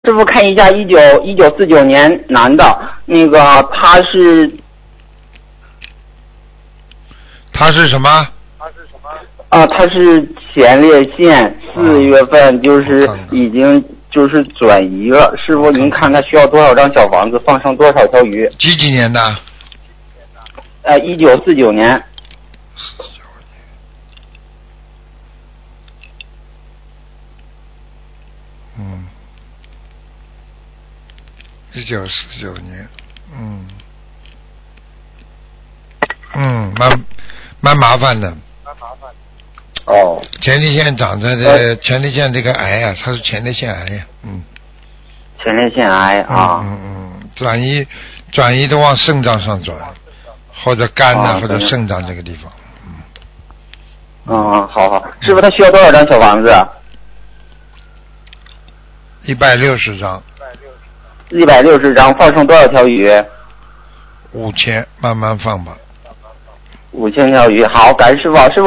师傅看一下1949年男的，那个他是什么？ 他是前列腺4月份就是已经就是转移了。师傅您看他需要多少张小房子，放生多少条鱼？ 几年的 ？1949年。 1949年，蛮麻烦的。 哦。 前列腺长在这，前列腺这个癌啊，它是前列腺癌呀， 前列腺癌啊。 转移都往肾脏上转，或者肝或者肾脏这个地方。好，师傅他需要多少张小房子 ？160张。 160张，放生多少条鱼 ？5000，慢慢放吧。 5000条鱼，好，感谢师傅。师傅